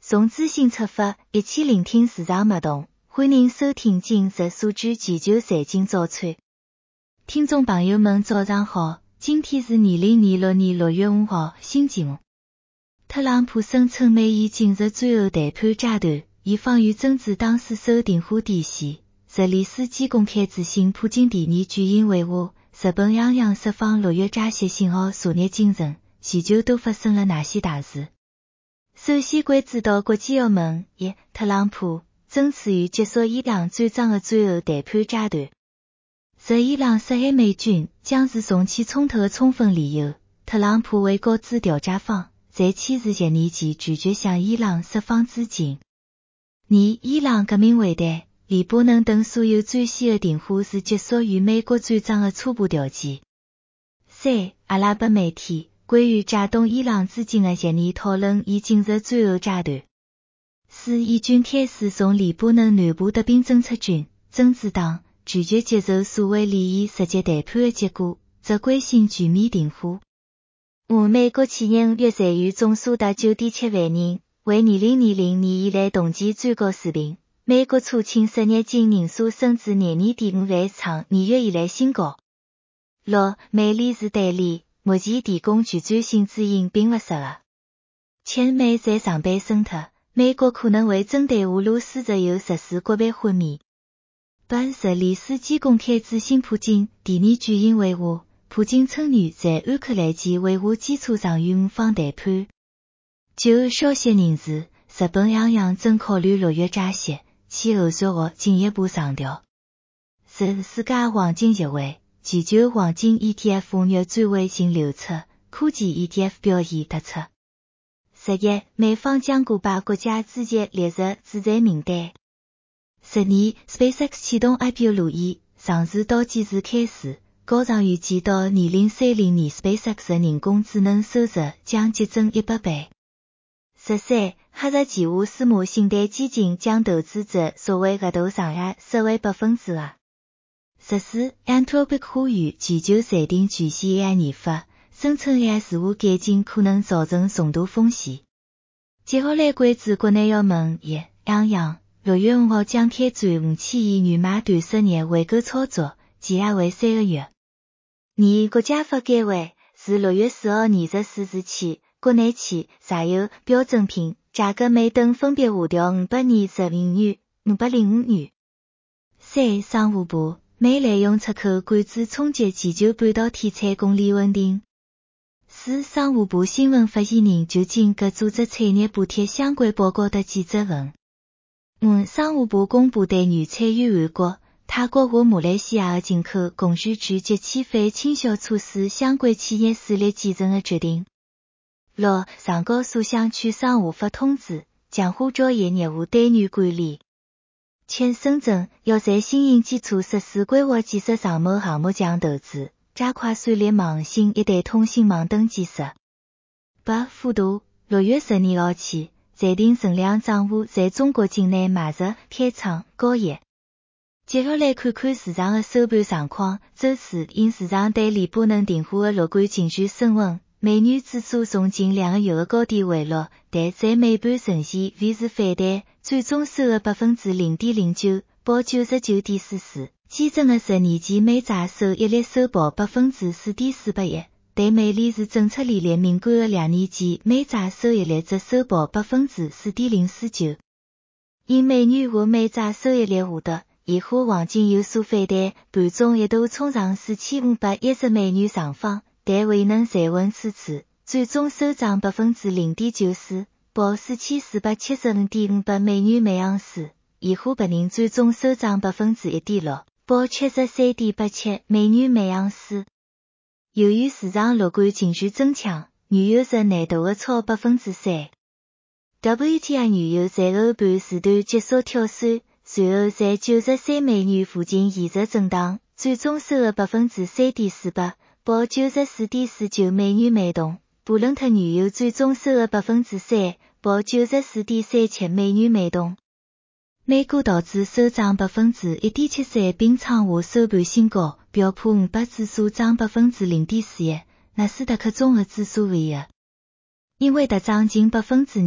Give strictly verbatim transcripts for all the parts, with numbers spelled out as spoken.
从资讯出发，一起聆听市场脉动。欢迎收听今日数据全球财经早餐。听众朋友们早上好，今天是二零二六年六月五号，星期五。特朗普声称美伊进入最后谈判阶段，以防御政治打死守电话底线。泽连斯基公开咨询普京第二句英会话，日本央行释放六月加息信号，查热精神，全球都发生了哪些大事？首先关注到国际新闻：一、特朗普争取于结束伊朗战争的最后谈判阶段。若伊朗杀害美军将是重启冲突的充分理由，特朗普为告知调解方，在签署协议前拒绝向伊朗释放资金。二、伊朗革命会谈、黎巴嫩等所有最新的电话是结束与美国战争的初步条件。三、阿拉伯媒体关于解冻伊朗资金的协议讨论已进入最后阶段。四、以军开始从黎巴嫩南部特兵征出军，真主党拒绝接受所谓联谊实际谈判的结果，则关心全面停火。五、美国企业五月裁员总数达 九点七万人，为二零二零年以来同期最高水平。美国初请失业金人数升至廿二点五万，创二月以来新高。六、美联储代理目前提供具转性指引并不适合。七、美债上倍升特，美国可能会针对俄罗斯石油实施国别豁免。八、泽连斯基公开咨询普京第二句英会话，普京称愿在安克兰基会晤基础上与五方谈判。九、消息人士，日本央行正考虑六月加息，其后续或进一步上调。十、世界黄金协会，全球黄金 E T F 五月转为净流出，科技 E T F 表现突出。十一、美方将古巴国家直接列入制裁名单。十二、SpaceX 启动 I P O 路演，上市倒计时开始，高盛预计到二零三零年 SpaceX 的人工智能收入将激增一百倍。十三、黑石计划私募信贷基金将投资者所谓额度上限设为百分之二。十四、Anthropic 呼吁全球暂停全线 A I 研发，声称 A I 自我改进可能造成重大风险。接下来关注国内新闻：一、央行六月五号将开展五千亿元买断失业回购操作，期限为三个月。二、国家发改委自六月四号二十四日起，国内汽、柴油、标准品价格每吨分别下调五百二十五元、五百零五元。三、商务部美滥用出口管制冲击全球半导体产供链稳定。四、商务部新闻发言人就紧急组织产业补贴相关报告的记者会。五、商务部公布对原产于韩国、泰国和马来西亚的进口工序拒绝签反倾销措施相关企业势力继承的决定。六、上高速商区商务发通知，强化交易业务单元管理。七、深圳要在新型基础设施规划建设上某项目强投资，加快算力网、新一代通信网等建设。八、富途六月十二号起暂停存量账户在中国境内买入、开仓、交易。接下来看看市场的收盘状况。周四，因市场对黎巴嫩停火的乐观情绪升温，美元指数从近两个月的高点回落，但在尾盘呈现 V 字反弹，最终收了 百分之零点零九，报 九十九点四四。基准的十年期美债收益率收报 百分之四点四八一，对美联储政策利率敏感的两年期美债收益率则收报 百分之四点零四九。因美元和美债收益率下跌，现货黄金有所反弹，盘中一度冲上四千五百一十美元上方，但未能站稳此处，最终收涨 百分之零点九四，报 四千四百七十五点五八美元每盎司。现货白银最终收涨 百分之一点六，报 七十三点八七美元每盎司。由于市场乐观情绪增强，原油值难度的超 百分之三。W T I 原油在后盘时段急速跳升，随后在九十三美元附近延续震荡，最终收了 百分之三点四八，报 九十四点四九美元每桶。布伦特原油最终收了 百分之三，报 九十四点三七美元每桶。美股道指收涨 百分之一点七三并创下收盘新高，标普五百指数涨 百分之零点四一，纳斯达克综合指数为一。英伟达涨近 百分之二，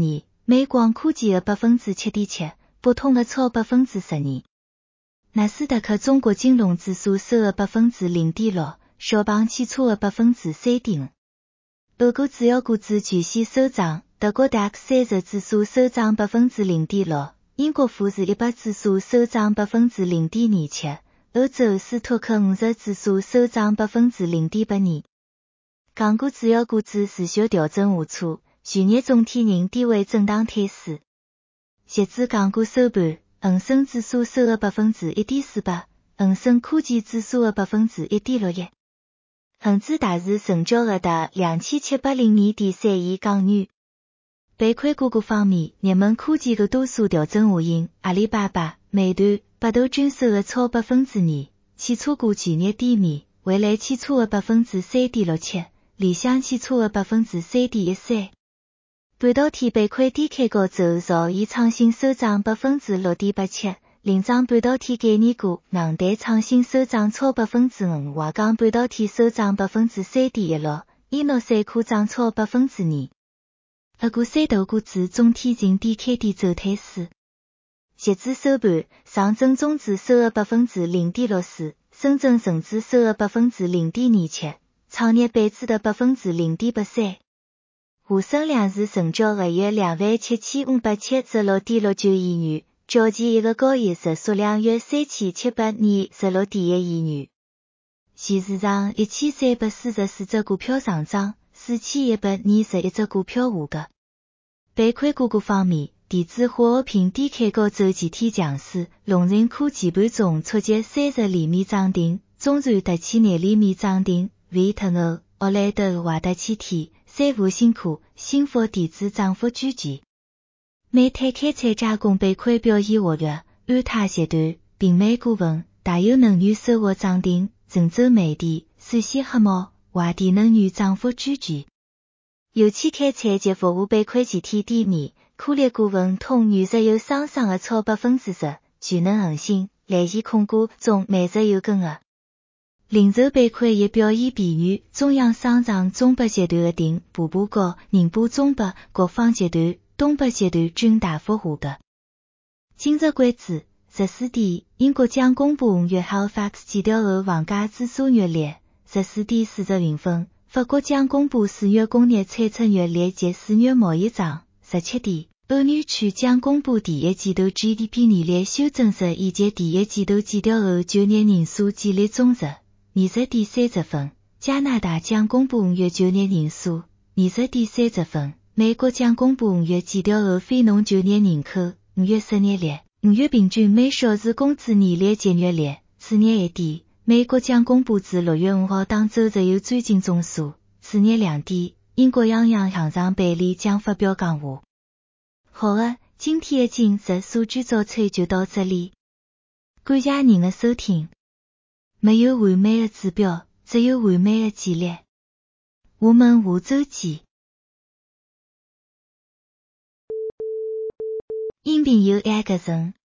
美光科技的百分之七点七，普通的超百分之十二。纳斯达克中国金融指数收的百分之零点六，小鹏汽车的百分之三点五。俄国主要股指全线收涨，德国 D A X 三十指数收涨百分之零点六，英国富时一百指数收涨百分之零点二七，欧洲斯托克五十指数收涨百分之零点八二。港股主要股指持续调整下挫，去年总体仍低位震荡态势。截至港股收盘，恒生指数收了百分之一点四八，恒生科技指数的百分之一点六一。恒指大市成交额达两千七百零二点三亿港元。板块个股方面，热门科技股多数调整下行，阿里巴巴、美团、百度均收了超百分之二，汽车股全日低迷，蔚来汽车的百分之三点六七，理想汽车的百分之三点一三。半导体板块低开高走，兆易创新收涨百分之六点八七，领涨半导体概念股硬台创新收涨超百分之五，华钢半导体收涨百分之三点一六，伊诺三科涨超百分之二。俄股三大股指总体呈低开低走态势。截至收盘，上证综指收了百分之零点六四，深圳成指收了百分之零点二七，创业板指的百分之零点八三。沪深两市成交额约两万七千五百七十六点六九亿元，较前一个交易日数量约三千七百二十六点一亿元。现市场一千三百四十四只股票上涨，四千一百二十一只股票下跌。板块个股方面，电子化学品低开高走，集体强势，龙仁科技盘中触及三十厘米涨停，中传特七廿厘米涨停，维特欧、奥莱德、华达气体、三富新科、新福电子涨幅居前。煤炭开采加工板块表现活跃，安踏集团、平美股份、大有能源收获涨停，郑州煤电、陕西黑猫、华电能源涨幅居前。油气开采及服务板块集体低迷，科力股份同原石油双双的超百分之十，全能恒星、蓝线控股中每日有跟的。零售板块也表现疲软，中央商场中北集团的定、步步高、宁波中北、国芳集团、东北集团均大幅下跌。今日关注十四点，英国将公布五月 Halifax 检调后房价指数月历。十四点四十零分，法国将公布四月工业产出月历及四月贸易账。十七点，欧元区将公布第一季度 G D P 年率修正值以及第一季度检调后就业人数建立总值。二十点三十分，加拿大将公布五月就业人数。二十点三十分，美国将公布五月检调后非农就业人口。五月失业率，五月平均每小时工资年率及月率。次日一点，美国将公布自六月五号当周石油钻井总数。次日两点，英国央行行长贝利将发表讲话。好的，今天的今日数据早餐就到这里，感谢您的收听。没有完美的指标，只有完美的纪律。我们下周见。音频由 Agason